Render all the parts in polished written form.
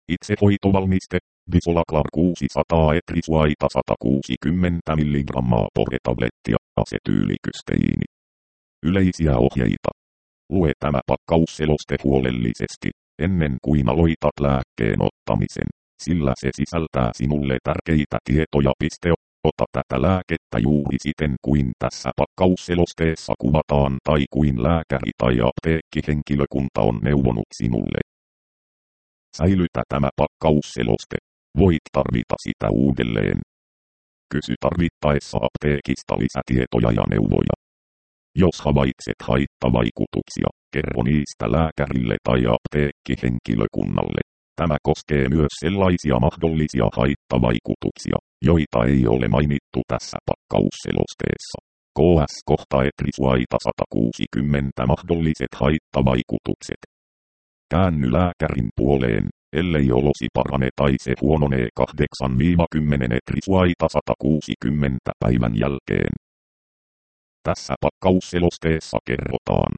Itsehoitovalmiste, Visolaclar 600 etrisuaita 160 mg poretablettia, asetyylikysteiini. Yleisiä ohjeita. Lue tämä pakkausseloste huolellisesti, ennen kuin aloitat lääkkeen ottamisen, sillä se sisältää sinulle tärkeitä tietoja. Ota tätä lääkettä juuri siten kuin tässä pakkausselosteessa kuvataan tai kuin lääkäri tai apteekkihenkilökunta on neuvonut sinulle. Säilytä tämä pakkausseloste. Voit tarvita sitä uudelleen. Kysy tarvittaessa apteekista lisätietoja ja neuvoja. Jos havaitset haittavaikutuksia, kerro niistä lääkärille tai apteekkihenkilökunnalle. Tämä koskee myös sellaisia mahdollisia haittavaikutuksia, joita ei ole mainittu tässä pakkausselosteessa. KS-kohta etrisuaita 160 mahdolliset haittavaikutukset. Käänny lääkärin puoleen, ellei olosi parane tai se huononee 8-10 etrisuaita 160 päivän jälkeen. Tässä pakkausselosteessa kerrotaan.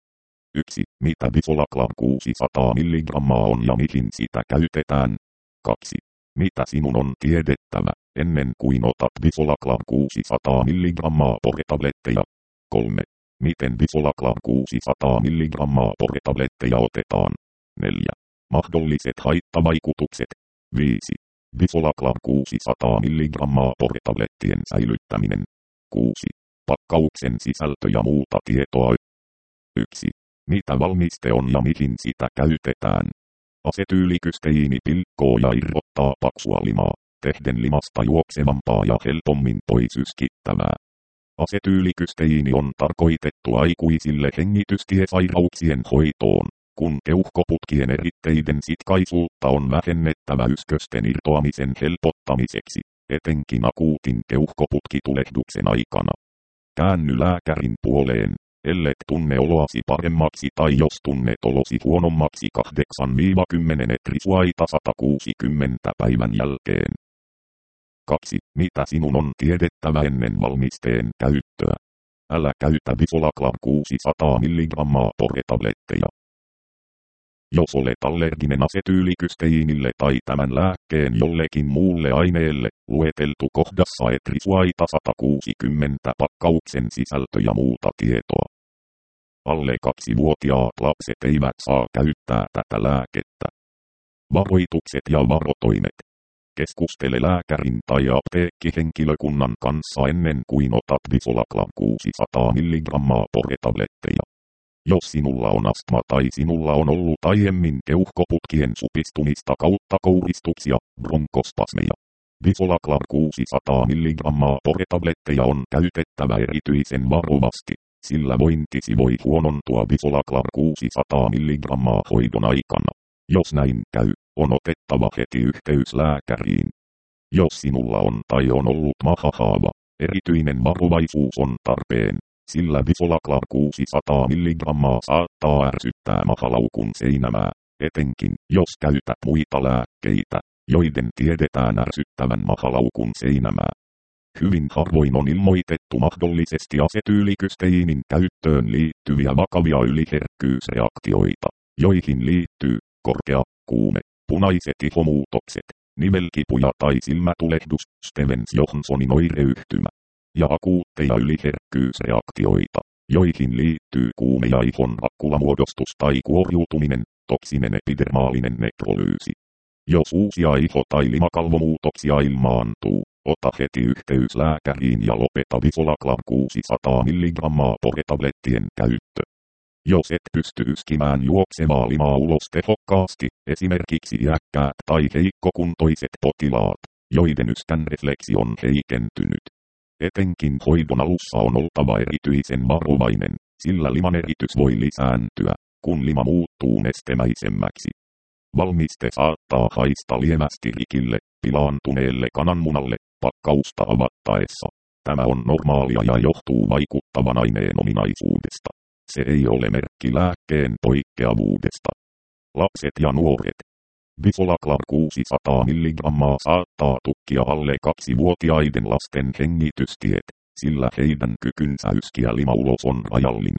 1. Mitä Visolaclar 600 mg on ja mihin sitä käytetään. 2. Mitä sinun on tiedettävä, ennen kuin otat Visolaclar 600 mg poretabletteja. 3. Miten Visolaclar 600 mg poretabletteja otetaan. 4. Mahdolliset haittavaikutukset. 5. Visolaclar 600 mg poretablettien säilyttäminen. 6. Pakkauksen sisältö ja muuta tietoa. 1. Mitä valmiste on ja mihin sitä käytetään. Asetyylikysteiini pilkkoo ja irrottaa paksua limaa, tehden limasta juoksevampaa ja helpommin pois yskittävää. Asetyylikysteiini on tarkoitettu aikuisille hengitystiesairauksien hoitoon, kun keuhkoputkien eritteiden sitkaisuutta on vähennettävä yskösten irtoamisen helpottamiseksi, etenkin akuutin keuhkoputki-tulehduksen aikana. Käänny lääkärin puoleen, ellet tunne oloasi paremmaksi tai jos tunnet olosi huonommaksi 8-10 etrisuaita 160 päivän jälkeen. 2. Mitä sinun on tiedettävä ennen valmisteen käyttöä? Älä käytä Visolaclar 600 mg poretabletteja. Jos olet allerginen asetyylikysteiinille tai tämän lääkkeen jollekin muulle aineelle, lueteltu kohdassa etrisuaita 160 pakkauksen sisältö ja muuta tietoa. Alle 2-vuotiaat lapset eivät saa käyttää tätä lääkettä. Varoitukset ja varotoimet. Keskustele lääkärin tai apteekkihenkilökunnan kanssa ennen kuin otat Visolaclar 600 mg poretabletteja. Jos sinulla on astma tai sinulla on ollut aiemmin keuhkoputkien supistumista kautta kouristuksia, bronkospasmeja. Visolaclar 600 mg poretabletteja on käytettävä erityisen varovasti, sillä vointisi voi huonontua Visolaclar 600 mg hoidon aikana. Jos näin käy, on otettava heti yhteys lääkäriin. Jos sinulla on tai on ollut mahahaava, erityinen varovaisuus on tarpeen, sillä Visolaclar 600 mg saattaa ärsyttää mahalaukun seinämää, etenkin jos käytät muita lääkkeitä, joiden tiedetään ärsyttävän mahalaukun seinämää. Hyvin harvoin on ilmoitettu mahdollisesti asetyylikysteiinin käyttöön liittyviä vakavia yliherkkyysreaktioita, joihin liittyy korkea, kuume, punaiset ihomuutokset, nivelkipuja tai silmätulehdus, Stevens-Johnsonin oireyhtymä, ja akuutteja yliherkkyysreaktioita, joihin liittyy kuume ja ihon rakkulamuodostus tai kuoriutuminen, toksinen epidermaalinen nekrolyysi. Jos uusia iho- tai limakalvomuutoksia ilmaantuu, ota heti yhteys lääkäriin ja lopeta Visolaclar 600 mg poretablettien käyttö. Jos et pysty yskimään juoksevaa limaa ulos tehokkaasti, esimerkiksi iäkkäät tai heikkokuntoiset potilaat, joiden yskänrefleksi on heikentynyt. Etenkin hoidon alussa on oltava erityisen varovainen, sillä limaneritys voi lisääntyä, kun lima muuttuu nestemäisemmäksi. Valmiste saattaa haista lievästi rikille, pilaantuneelle kananmunalle, pakkausta avattaessa. Tämä on normaalia ja johtuu vaikuttavan aineen ominaisuudesta. Se ei ole merkki lääkkeen poikkeavuudesta. Lapset ja nuoret. Visolaclar 600 mg saattaa tukkia alle 2-vuotiaiden lasten hengitystiet, sillä heidän kykynsä yskiä lima ulos on rajallinen.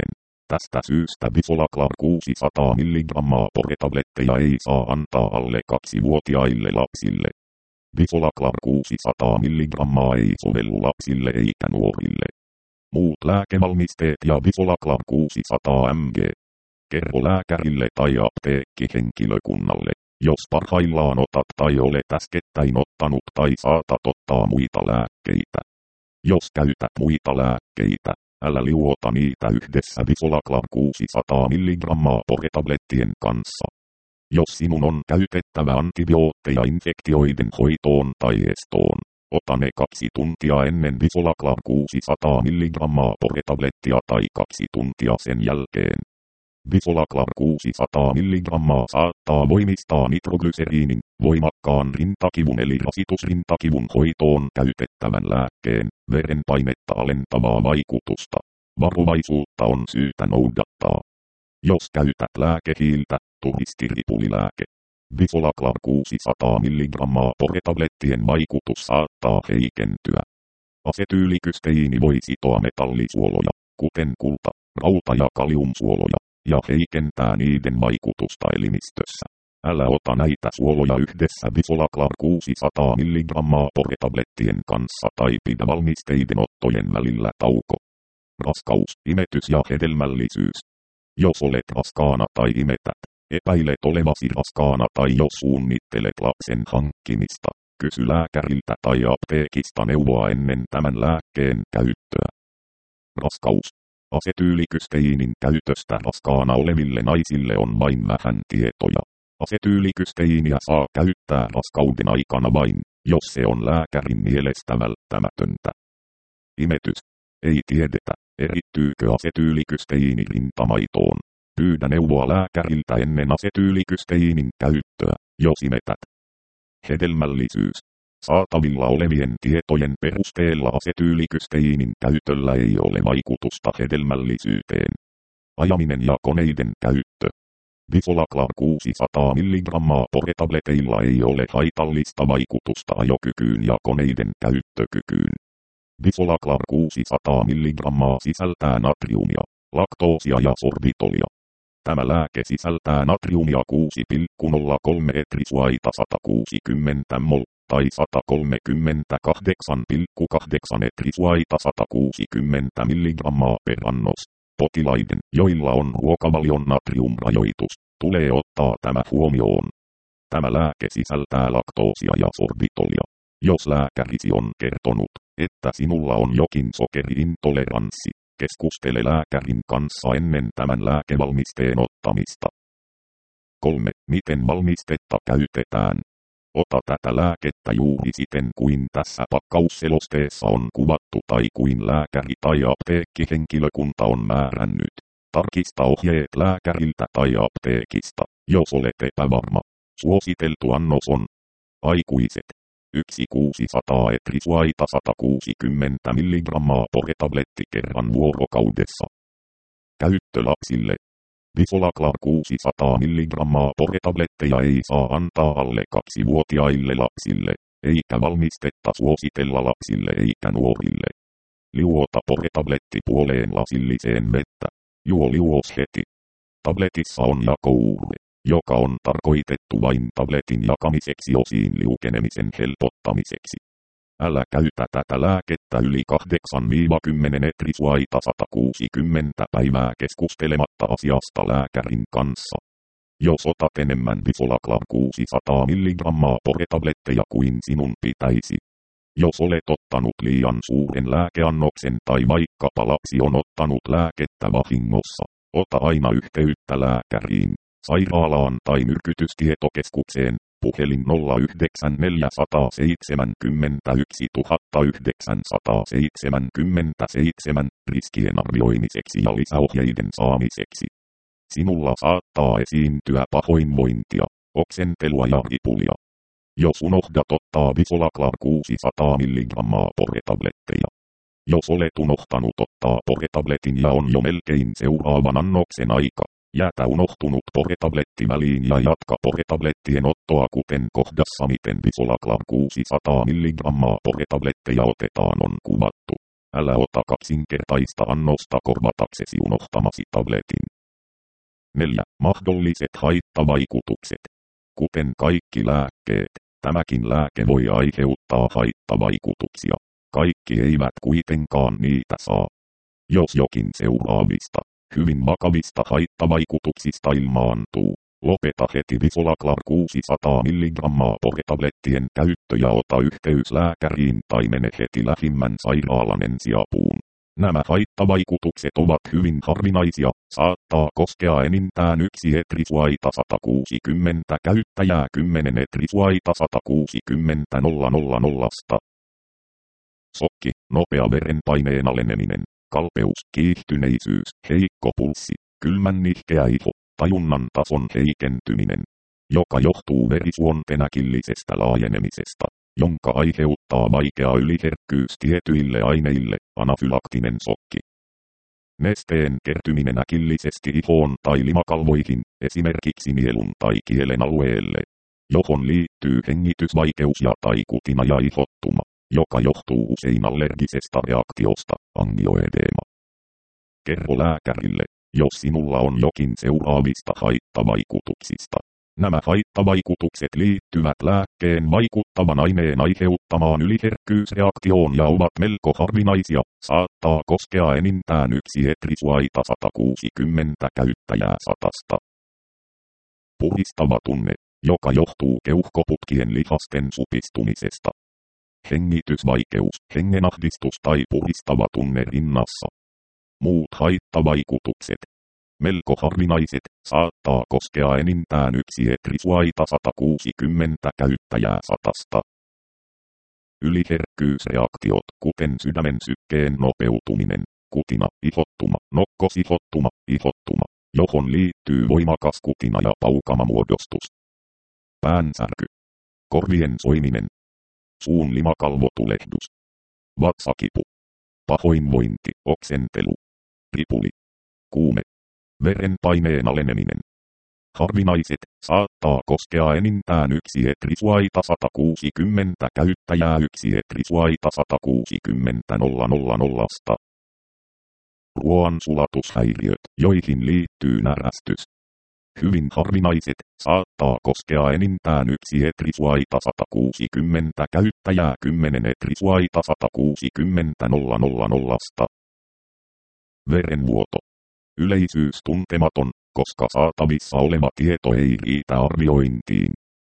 Tästä syystä Bifolaclar 600 mg poretabletteja ei saa antaa alle 2-vuotiaille lapsille. Bifolaclar 600 mg ei sovellu lapsille eikä nuorille. Muut lääkevalmisteet ja Bifolaclar 600 mg. Kerro lääkärille tai apteekkihenkilökunnalle, jos parhaillaan otat tai olet äskettäin ottanut tai saatat ottaa muita lääkkeitä. Jos käytät muita lääkkeitä, älä liuota niitä yhdessä Bifolaclar 600 mg poretablettien kanssa. Jos sinun on käytettävä antibiootteja infektioiden hoitoon tai estoon, ota ne 2 tuntia ennen Bifolaclar 600 mg poretablettia tai 2 tuntia sen jälkeen. Bifolaclar 600 mg saattaa voimistaa nitroglyseriinin, voimakkaan rintakivun eli rasitusrintakivun hoitoon käytettävän lääkkeen, verenpainetta alentavaa vaikutusta. Varovaisuutta on syytä noudattaa. Jos käytät lääkehiiltä, turistiripulilääke. Bifolaclar 600 mg poretablettien vaikutus saattaa heikentyä. Asetyylikysteiini voi sitoa metallisuoloja, kuten kulta, rauta ja kaliumsuoloja, ja heikentää niiden vaikutusta elimistössä. Älä ota näitä suoloja yhdessä Bifolaclar 600 mg poretablettien kanssa tai pidä valmisteiden ottojen välillä tauko. Raskaus, imetys ja hedelmällisyys. Jos olet raskaana tai imetät, epäilet olevasi raskaana tai jos suunnittelet lapsen hankkimista, kysy lääkäriltä tai apteekista neuvoa ennen tämän lääkkeen käyttöä. Raskaus. Asetyylikysteiinin käytöstä raskaana oleville naisille on vain vähän tietoja. Asetyylikysteiiniä saa käyttää raskauden aikana vain, jos se on lääkärin mielestä välttämätöntä. Imetys. Ei tiedetä, erittyykö asetyylikysteiini rintamaitoon. Pyydä neuvoa lääkäriltä ennen asetyylikysteiinin käyttöä, jos imetät. Hedelmällisyys. Saatavilla olevien tietojen perusteella asetyylikysteiinin käytöllä ei ole vaikutusta hedelmällisyyteen. Ajaminen ja koneiden käyttö. Bifolaclar 600 mg poretableteilla ei ole haitallista vaikutusta ajokykyyn ja koneiden käyttökykyyn. Bifolaclar 600 mg sisältää natriumia, laktoosia ja sorbitolia. Tämä lääke sisältää natriumia 6,03 etrisuaita 160 mol tai 138,8 etrisuaita 160 mg per annos. Potilaiden, joilla on ruokavalion natriumrajoitus, tulee ottaa tämä huomioon. Tämä lääke sisältää laktoosia ja sorbitolia. Jos lääkärisi on kertonut, että sinulla on jokin sokeriintoleranssi, keskustele lääkärin kanssa ennen tämän lääkevalmisteen ottamista. 3. Miten valmistetta käytetään? Ota tätä lääkettä juuri siten kuin tässä pakkausselosteessa on kuvattu tai kuin lääkäri tai apteekkihenkilökunta on määrännyt. Tarkista ohjeet lääkäriltä tai apteekista, jos olet epävarma. Suositeltu annos on aikuiset. 1,600 etrisuaita 160 mg poretabletti kerran vuorokaudessa. Käyttö lapsille. Bifolaclar 600 mg poretabletteja ei saa antaa alle 2-vuotiaille lapsille, eikä valmistetta suositella lapsille eikä nuorille. Liuota poretabletti puoleen lasilliseen vettä. Juo liuos heti. Tabletissa on jakouurre, joka on tarkoitettu vain tabletin jakamiseksi osiin liukenemisen helpottamiseksi. Älä käytä tätä lääkettä yli 8-10 etrisuaita 160 päivää keskustelematta asiasta lääkärin kanssa. Jos otat enemmän Bifolaclar 600 mg poretabletteja kuin sinun pitäisi. Jos olet ottanut liian suuren lääkeannoksen tai vaikkapa lapsi on ottanut lääkettä vahingossa, ota aina yhteyttä lääkäriin, sairaalaan tai myrkytystietokeskukseen. Puhelin 09071 riskien arvioimiseksi ja lisäohjeiden saamiseksi. Sinulla saattaa esiintyä pahoinvointia, oksentelua ja ripulia. Jos unohdat ottaa Bifolaclar 600 mg poretabletteja. Jos olet unohtanut ottaa poretabletin ja on jo melkein seuraavan annoksen aika, jätä unohtunut poretabletti väliin ja jatka poretablettien ottoa kuten kohdassa miten Bifolaclar 600 mg poretabletteja otetaan on kuvattu. Älä ota kaksinkertaista annosta korvataksesi unohtamasi tabletin. 4. Mahdolliset haittavaikutukset. Kuten kaikki lääkkeet, tämäkin lääke voi aiheuttaa haittavaikutuksia. Kaikki eivät kuitenkaan niitä saa. Jos jokin seuraavista, hyvin vakavista haittavaikutuksista ilmaantuu, lopeta heti Visolaclar 600 mg tablettien käyttö ja ota yhteys lääkäriin tai mene heti lähimmän sairaalan ensiapuun. Nämä haittavaikutukset ovat hyvin harvinaisia, saattaa koskea enintään yksi etrisuaita 160 käyttäjää 10 etrisuaita 160 000. Sokki, nopea verenpaineen aleneminen, kalpeus, kiihtyneisyys, heikko pulssi, kylmän nihkeä iho, tajunnan tason heikentyminen, joka johtuu verisuonten äkillisestä laajenemisesta, jonka aiheuttaa vaikea yliherkkyys tietyille aineille, anafylaktinen sokki. Nesteen kertyminen äkillisesti ihoon tai limakalvoihin, esimerkiksi nielun tai kielen alueelle, johon liittyy hengitysvaikeus ja tai kutina ja ihottuma, joka johtuu usein allergisesta reaktiosta, angioedeema. Kerro lääkärille, jos sinulla on jokin seuraavista haittavaikutuksista. Nämä haittavaikutukset liittyvät lääkkeen vaikuttavan aineen aiheuttamaan yliherkkyysreaktioon ja ovat melko harvinaisia, saattaa koskea enintään yksi etrisuaita 160 käyttäjää 100. Puhdistava tunne, joka johtuu keuhkoputkien lihasten supistumisesta. Hengitysvaikeus, hengenahdistus tai puhdistava tunne rinnassa. Muut haittavaikutukset. Melko harvinaiset, saattaa koskea enintään yksi etrisuaita 160 käyttäjää 100. Yliherkkyysreaktiot, kuten sydämen sykkeen nopeutuminen, kutina, ihottuma, nokkosihottuma, johon liittyy voimakas kutina ja paukamamuodostus. Päänsärky. Korvien soiminen. Suun limakalvotulehdus. Vatsakipu. Pahoinvointi, oksentelu. Ripuli. Kuume. Verenpaineen aleneminen. Harvinaiset, saattaa koskea enintään yksi etrisuaita 160 käyttäjää yksi etrisuaita 160 000. Ruoansulatushäiriöt, joihin liittyy närästys. Hyvin harvinaiset, saattaa koskea enintään yksi etrisuaita 160 käyttäjää 10 etrisuaita 160 000. Verenvuoto. Yleisyys tuntematon, koska saatavissa oleva tieto ei riitä arviointiin.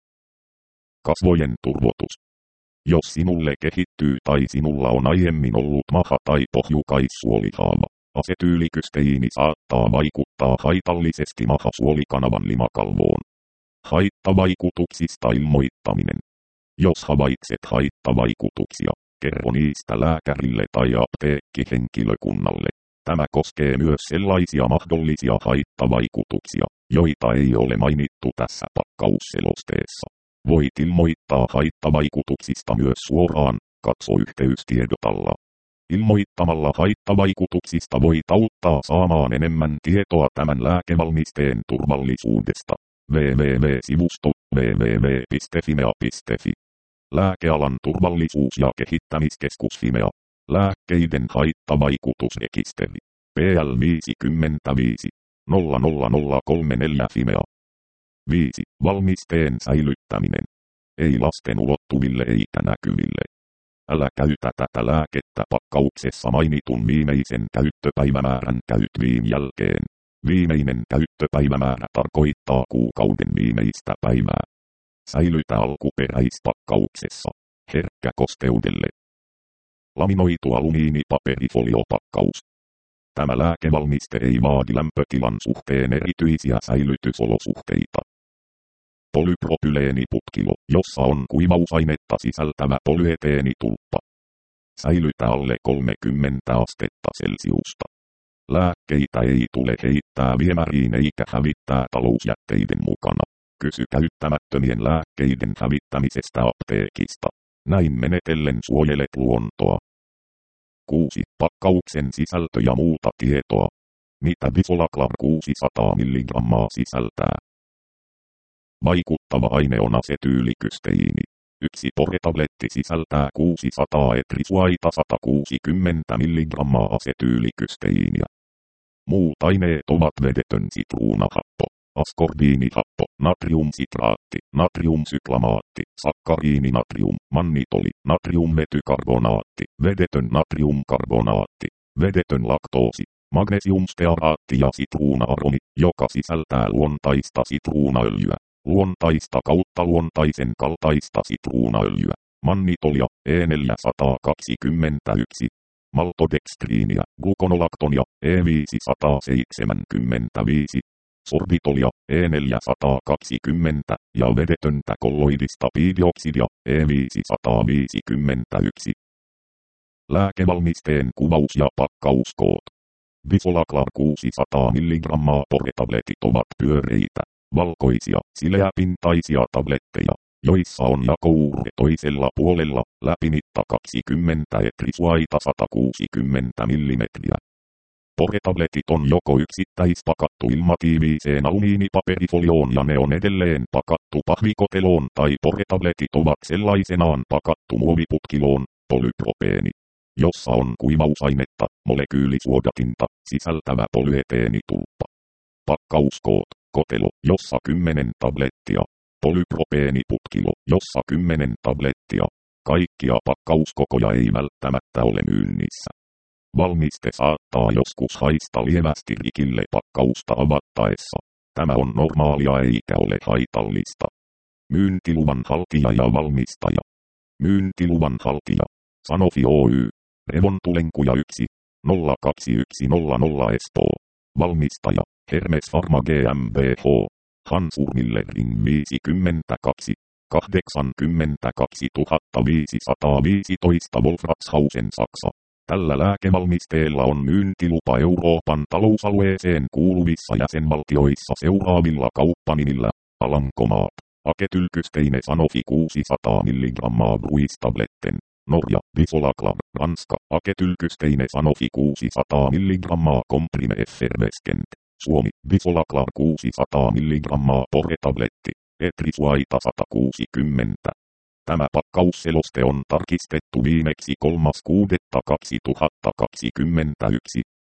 Kasvojen turvotus. Jos sinulle kehittyy tai sinulla on aiemmin ollut maha- tai pohjukaissuolihaava, asetyylikysteiini saattaa vaikuttaa haitallisesti mahasuolikanavan limakalvoon. Haittavaikutuksista ilmoittaminen. Jos havaitset haittavaikutuksia, kerro niistä lääkärille tai apteekkihenkilökunnalle. Tämä koskee myös sellaisia mahdollisia haittavaikutuksia, joita ei ole mainittu tässä pakkausselosteessa. Voit ilmoittaa haittavaikutuksista myös suoraan, katso yhteystiedot alla. Ilmoittamalla haittavaikutuksista voit auttaa saamaan enemmän tietoa tämän lääkevalmisteen turvallisuudesta. www.sivusto www.fimea.fi. Lääkealan turvallisuus- ja kehittämiskeskus Fimea. Lääkkeiden haittavaikutusrekisteri. PL 55 00034 Fimea. 5. Valmisteen säilyttäminen. Ei lasten ulottuville eikä näkyville. Älä käytä tätä lääkettä pakkauksessa mainitun viimeisen käyttöpäivämäärän käyttöviin jälkeen. Viimeinen käyttöpäivämäärä tarkoittaa kuukauden viimeistä päivää. Säilytä alkuperäispakkauksessa. Herkkä kosteudelle. Laminoitu alumiinipaperifoliopakkaus. Tämä lääkevalmiste ei vaadi lämpötilan suhteen erityisiä säilytysolosuhteita. Polypropyleeniputkilo, jossa on kuivausainetta sisältävä polyeteenitulppa. Säilytä alle 30 astetta Celsiusta. Lääkkeitä ei tule heittää viemäriin eikä hävittää talousjätteiden mukana. Kysy käyttämättömien lääkkeiden hävittämisestä apteekista. Näin menetellen suojelet luontoa. 6. Pakkauksen sisältö ja muuta tietoa. Mitä Visolaclar 600 mg sisältää? Vaikuttava aine on asetyylikysteiini. Yksi poretabletti sisältää 600 etrisuaita 160 mg asetyylikysteiiniä. Muut aineet ovat vedetön sitruunahappo, askorbiinihappo, natriumsitraatti, natriumsyklamaatti, sakkariininatrium, mannitoli, natriummetykarbonaatti, vedetön natriumkarbonaatti, vedetön laktoosi, magnesiumstearaatti ja sitruunaaromi, joka sisältää luontaista sitruunaöljyä, luontaista kautta luontaisen kaltaista sitruunaöljyä, mannitolia, E421, maltodekstriiniä, glukonolaktonia, E575, sorbitolia, E420 ja vedetöntä kolloidista piidioksidia, E551. Lääkevalmisteen kuvaus ja pakkauskoot. Bifolaclar 600 mg poretabletit ovat pyöreitä, valkoisia, sileäpintaisia tabletteja, joissa on jakouure toisella puolella, läpimitta 20 etrisuaita 160 mm. Poretabletit on joko yksittäispakattu ilmatiiviiseen alumiinipaperifolioon ja ne on edelleen pakattu pahvikoteloon tai poretabletit ovat sellaisenaan pakattu muoviputkiloon, polypropeeni, jossa on kuivausainetta, molekyylisuodatinta, sisältävä polyeteenitulppa. Pakkauskoot, kotelo, jossa 10 tablettia, polypropeeniputkilo, jossa 10 tablettia. Kaikkia pakkauskokoja ei välttämättä ole myynnissä. Valmiste saattaa joskus haista lievästi rikille pakkausta avattaessa. Tämä on normaalia eikä ole haitallista. Myyntiluvan haltija ja valmistaja. Myyntiluvan haltija. Sanofi Oy. Revontulenkuja 1. 02100 Espoo. Valmistaja. Hermes Pharma GmbH. Hansurmillering 52. 82 515 Wolfratshausen Saksa. Tällä lääkevalmisteella on myyntilupa Euroopan talousalueeseen kuuluvissa jäsenvaltioissa seuraavilla kauppanimillä: Alankomaat, Aketylkysteine Sanofi 600 mg Bruistabletten, Norja, Bifolaclar, Ranska, Aketylkysteine Sanofi 600 mg Comprime Effervescent, Suomi, Bifolaclar 600 mg poretabletti, etrisuaita 160. Tämä pakkausseloste on tarkistettu viimeksi 3.6.2021.